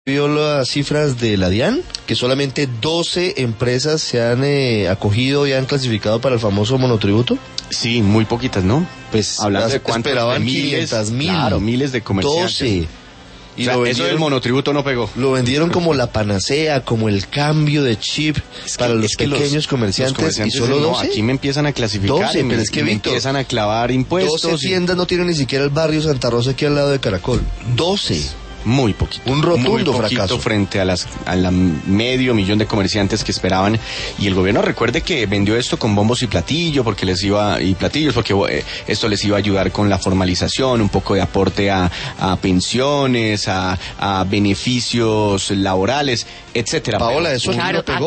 vio las cifras de la DIAN, que solamente 12 empresas se han acogido y han clasificado para el famoso monotributo. Sí, muy poquitas, ¿no? Pues hablando de cuántos, esperaban de miles, 500.000. Claro, miles de comerciantes. 12. Y o sea, eso del monotributo no pegó. Lo vendieron como la panacea, como el cambio de chip para los pequeños comerciantes, y solo 12. No, aquí me empiezan a clasificar 12, pero es que me Víctor, empiezan a clavar impuestos. 12 tiendas no tienen ni siquiera el barrio Santa Rosa aquí al lado de Caracol. 12. Muy poquito. Un rotundo muy poquito fracaso frente a la 500.000 de comerciantes que esperaban. Y el gobierno, recuerde que vendió esto con bombos y platillos porque esto les iba a ayudar con la formalización, un poco de aporte a pensiones, a beneficios laborales, etcétera. Paola, eso claro, no pegó.